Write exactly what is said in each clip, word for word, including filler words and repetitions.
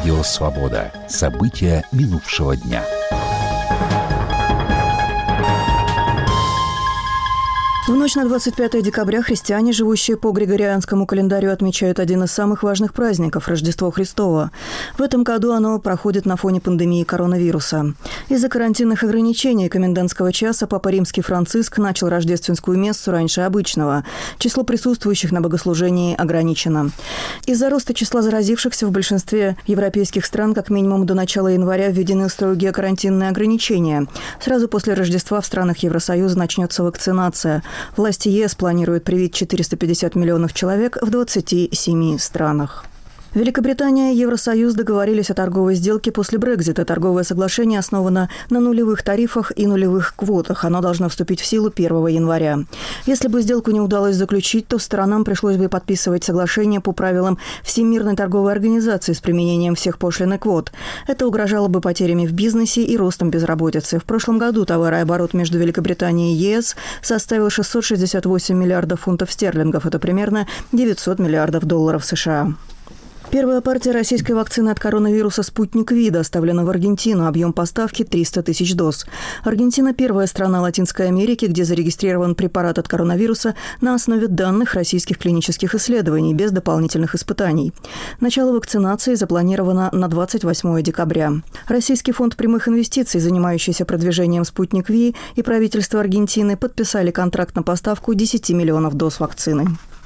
Радио «Свобода». События минувшего дня. В ночь на двадцать пятое декабря христиане, живущие по Григорианскому календарю, отмечают один из самых важных праздников – Рождество Христово. В этом году оно проходит на фоне пандемии коронавируса. Из-за карантинных ограничений комендантского часа Папа Римский Франциск начал рождественскую мессу раньше обычного. Число присутствующих на богослужении ограничено. Из-за роста числа заразившихся в большинстве европейских стран как минимум до начала января введены строгие карантинные ограничения. Сразу после Рождества в странах Евросоюза начнется вакцинация. Власти ЕС планируют привить четыреста пятьдесят миллионов человек в двадцати семи странах. Великобритания и Евросоюз договорились о торговой сделке после Брексита. Торговое соглашение основано на нулевых тарифах и нулевых квотах. Оно должно вступить в силу первого января. Если бы сделку не удалось заключить, то сторонам пришлось бы подписывать соглашение по правилам Всемирной торговой организации с применением всех пошлин и квот. Это угрожало бы потерями в бизнесе и ростом безработицы. В прошлом году товарооборот между Великобританией и ЕС составил шестьсот шестьдесят восемь миллиардов фунтов стерлингов. Это примерно девятьсот миллиардов долларов США. Первая партия российской вакцины от коронавируса «Спутник Ви» доставлена в Аргентину. Объем поставки – триста тысяч доз. Аргентина – первая страна Латинской Америки, где зарегистрирован препарат от коронавируса на основе данных российских клинических исследований, без дополнительных испытаний. Начало вакцинации запланировано на двадцать восьмое декабря. Российский фонд прямых инвестиций, занимающийся продвижением «Спутник Ви», и правительство Аргентины подписали контракт на поставку десяти миллионов доз вакцины.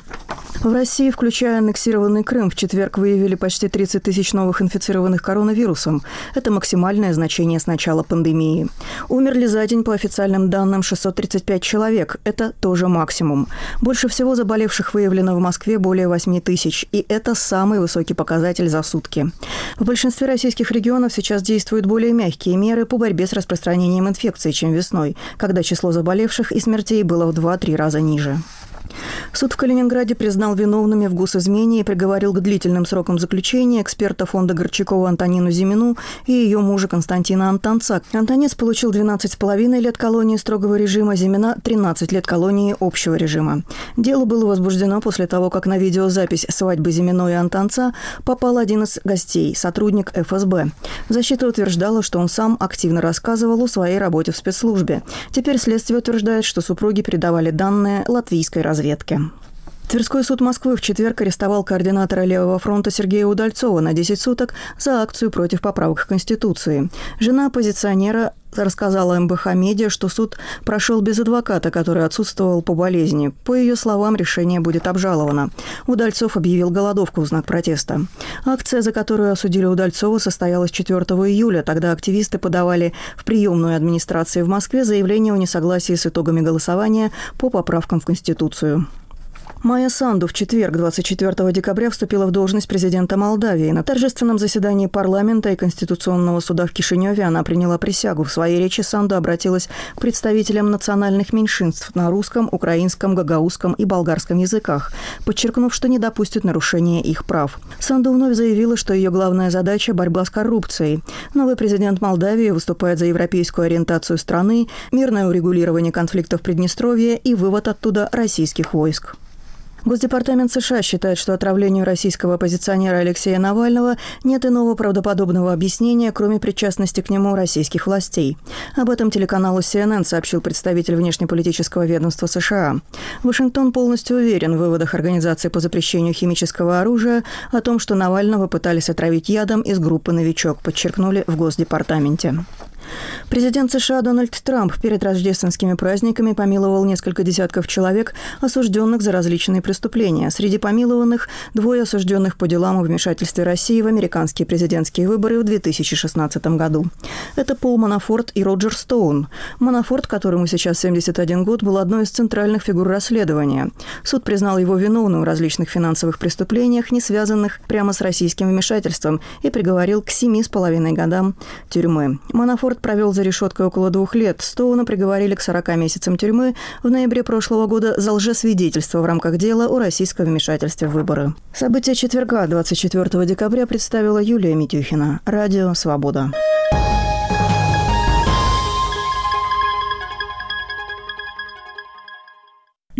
В России, включая аннексированный Крым, в четверг выявили почти тридцать тысяч новых инфицированных коронавирусом. Это максимальное значение с начала пандемии. Умерли за день, по официальным данным, шестьсот тридцать пять человек. Это тоже максимум. Больше всего заболевших выявлено в Москве более восьми тысяч. И это самый высокий показатель за сутки. В большинстве российских регионов сейчас действуют более мягкие меры по борьбе с распространением инфекции, чем весной, когда число заболевших и смертей было в два-три раза ниже. Суд в Калининграде признал виновными в госизмене и приговорил к длительным срокам заключения эксперта фонда Горчакова Антонину Зимину и ее мужа Константина Антонца. Антонец получил двенадцать с половиной лет колонии строгого режима, Зимина – тринадцать лет колонии общего режима. Дело было возбуждено после того, как на видеозапись свадьбы Зимино и Антонца попал один из гостей, сотрудник эф эс бэ. Защита утверждала, что он сам активно рассказывал о своей работе в спецслужбе. Теперь следствие утверждает, что супруги передавали данные латвийской разведки. Тверской суд Москвы в четверг арестовал координатора Левого фронта Сергея Удальцова на десять суток за акцию против поправок к Конституции. Жена оппозиционера рассказала эм бэ ха Медиа, что суд прошел без адвоката, который отсутствовал по болезни. По ее словам, решение будет обжаловано. Удальцов объявил голодовку в знак протеста. Акция, за которую осудили Удальцова, состоялась четвёртого июля. Тогда активисты подавали в приемную администрации в Москве заявление о несогласии с итогами голосования по поправкам в Конституцию. Майя Санду в четверг, двадцать четвёртого декабря, вступила в должность президента Молдавии. На торжественном заседании парламента и Конституционного суда в Кишиневе она приняла присягу. В своей речи Санду обратилась к представителям национальных меньшинств на русском, украинском, гагаузском и болгарском языках, подчеркнув, что не допустит нарушения их прав. Санду вновь заявила, что ее главная задача – борьба с коррупцией. Новый президент Молдавии выступает за европейскую ориентацию страны, мирное урегулирование конфликтов в Приднестровье и вывод оттуда российских войск. Госдепартамент США считает, что отравлению российского оппозиционера Алексея Навального нет иного правдоподобного объяснения, кроме причастности к нему российских властей. Об этом телеканалу си эн эн сообщил представитель внешнеполитического ведомства США. Вашингтон полностью уверен в выводах Организации по запрещению химического оружия о том, что Навального пытались отравить ядом из группы «Новичок», подчеркнули в Госдепартаменте. Президент США Дональд Трамп перед рождественскими праздниками помиловал несколько десятков человек, осужденных за различные преступления. Среди помилованных двое осужденных по делам о вмешательстве России в американские президентские выборы в две тысячи шестнадцатом году. Это Пол Манафорт и Роджер Стоун. Манафорт, которому сейчас семьдесят один год, был одной из центральных фигур расследования. Суд признал его виновным в различных финансовых преступлениях, не связанных прямо с российским вмешательством, и приговорил к семи с половиной годам тюрьмы. Манафорт провел за решеткой около двух лет. Стоуна приговорили к сорока месяцам тюрьмы в ноябре прошлого года за лжесвидетельство в рамках дела о российском вмешательстве в выборы. События четверга, двадцать четвёртого декабря, представила Юлия Митюхина. Радио «Свобода».